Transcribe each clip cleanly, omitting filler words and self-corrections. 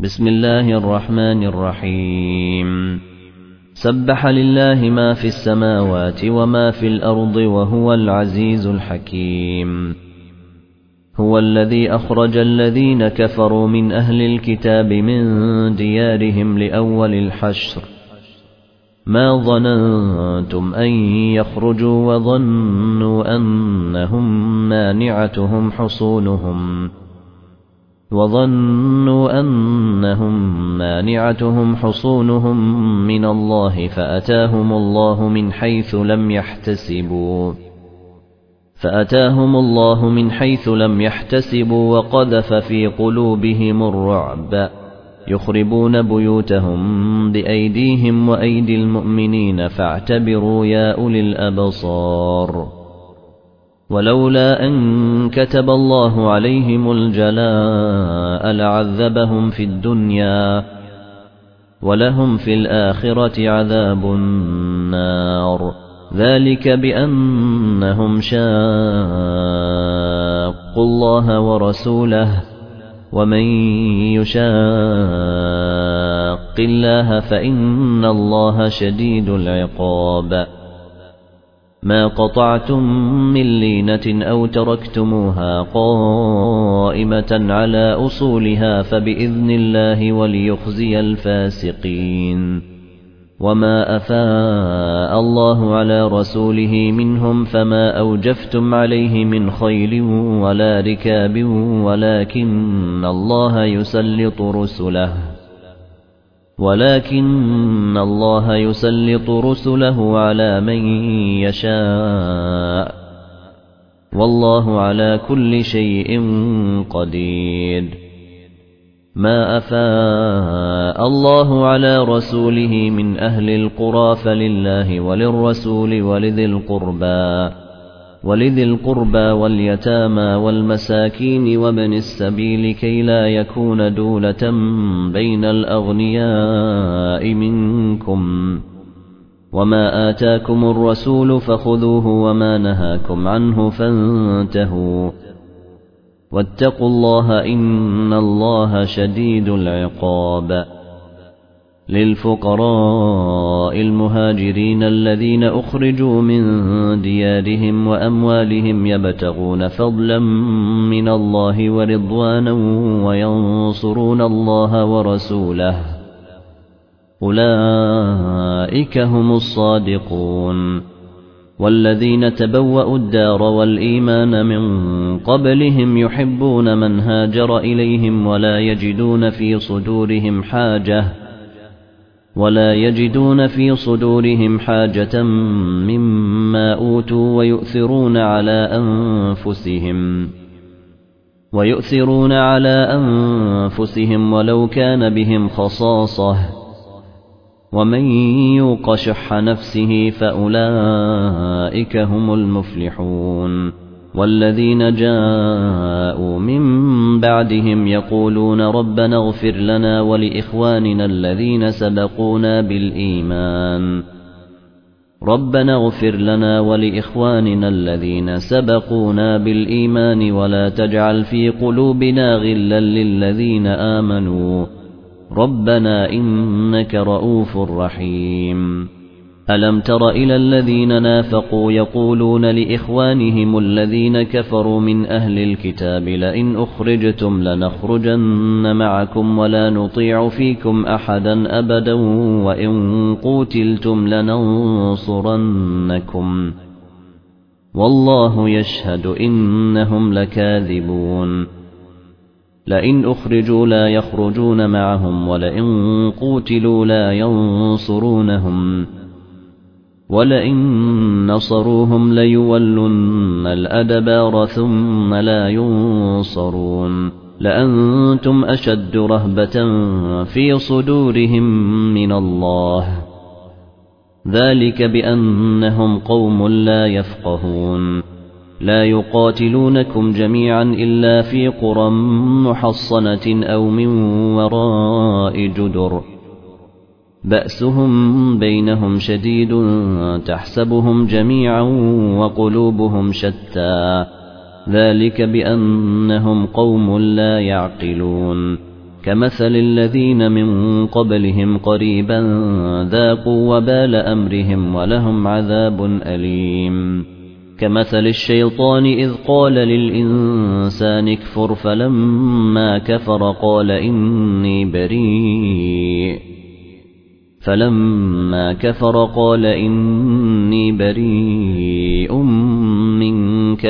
بسم الله الرحمن الرحيم سبح لله ما في السماوات وما في الأرض وهو العزيز الحكيم. هو الذي أخرج الذين كفروا من أهل الكتاب من ديارهم لأول الحشر ما ظننتم أن يخرجوا وظنوا أنهم مانعتهم حصونهم من الله فأتاهم الله من حيث لم يحتسبوا وقذف في قلوبهم الرعب يخربون بيوتهم بأيديهم وأيدي المؤمنين فاعتبروا يا أولي الأبصار. ولولا أن كتب الله عليهم الجلاء لعذبهم في الدنيا ولهم في الآخرة عذاب النار ذلك بأنهم شاقوا الله ورسوله ومن يشاق الله فإن الله شديد العقاب. ما قطعتم من لينة أو تركتموها قائمة على أصولها فبإذن الله وليخزي الفاسقين. وما أفاء الله على رسوله منهم فما أوجفتم عليه من خيل ولا ركاب ولكن الله يسلط رسله على من يشاء والله على كل شيء قدير. ما أفاء الله على رسوله من أهل القرى فلله وللرسول ولذي القربى واليتامى والمساكين وابن السبيل كي لا يكون دولة بين الأغنياء منكم. وما آتاكم الرسول فخذوه وما نهاكم عنه فانتهوا واتقوا الله إن الله شديد العقاب. للفقراء المهاجرين الذين أخرجوا من ديارهم وأموالهم يبتغون فضلا من الله ورضوانا وينصرون الله ورسوله أولئك هم الصادقون. والذين تبوأوا الدار والإيمان من قبلهم يحبون من هاجر إليهم ولا يجدون في صدورهم حاجة مما أوتوا ويؤثرون على أنفسهم ولو كان بهم خصاصة ومن يوق شح نفسه فأولئك هم المفلحون. والذين جاءوا من بعدهم يقولون ربنا اغفر لنا ولإخواننا الذين سبقونا بالإيمان ولا تجعل في قلوبنا غلا للذين آمنوا ربنا إنك رؤوف رحيم. ألم تر إلى الذين نافقوا يقولون لإخوانهم الذين كفروا من أهل الكتاب لئن أخرجتم لنخرجن معكم ولا نطيع فيكم أحدا أبدا وإن قوتلتم لننصرنكم والله يشهد إنهم لكاذبون. لئن أخرجوا لا يخرجون معهم ولئن قوتلوا لا ينصرونهم ولئن نصروهم ليولن الأدبار ثم لا ينصرون لأنتم أشد رهبة في صدورهم من الله ذلك بأنهم قوم لا يفقهون. لا يقاتلونكم جميعا إلا في قرى محصنة أو من وراء جدر بأسهم بينهم شديد تحسبهم جميعا وقلوبهم شتى ذلك بأنهم قوم لا يعقلون. كمثل الذين من قبلهم قريبا ذاقوا وبال أمرهم ولهم عذاب أليم كمثل الشيطان إذ قال للإنسان اكفر فلما كفر قال إني بريء منك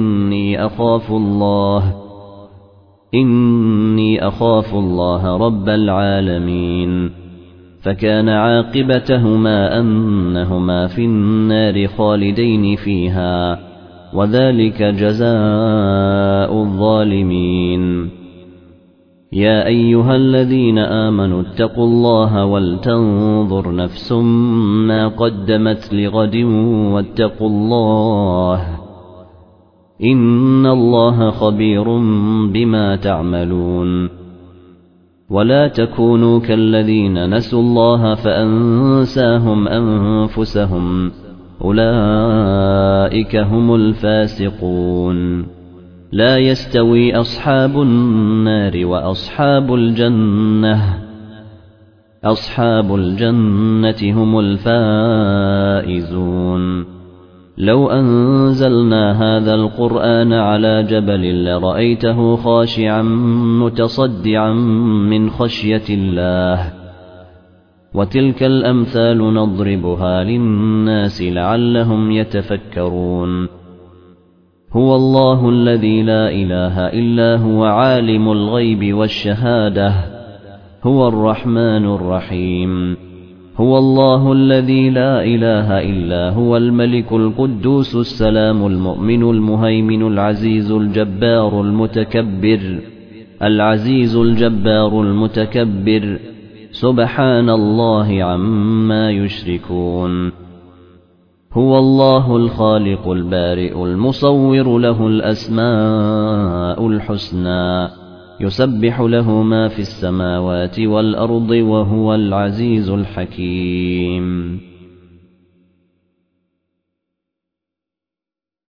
إني أخاف الله رب العالمين فكان عاقبتهما أنهما في النار خالدين فيها وذلك جزاء الظالمين يا أيها الذين آمنوا اتقوا الله ولتنظر نفس ما قدمت لغد واتقوا الله إن الله خبير بما تعملون ولا تكونوا كالذين نسوا الله فأنساهم أنفسهم أولئك هم الفاسقون لا يستوي أصحاب النار وأصحاب الجنة هم الفائزون لو أنزلنا هذا القرآن على جبل لرأيته خاشعا متصدعا من خشية الله وتلك الأمثال نضربها للناس لعلهم يتفكرون هو الله الذي لا إله إلا هو عالم الغيب والشهادة هو الرحمن الرحيم هو الله الذي لا إله إلا هو الملك القدوس السلام المؤمن المهيمن العزيز الجبار المتكبر سبحان الله عما يشركون هو الله الخالق البارئ المصور له الأسماء الحسنى يسبح له ما في السماوات والأرض وهو العزيز الحكيم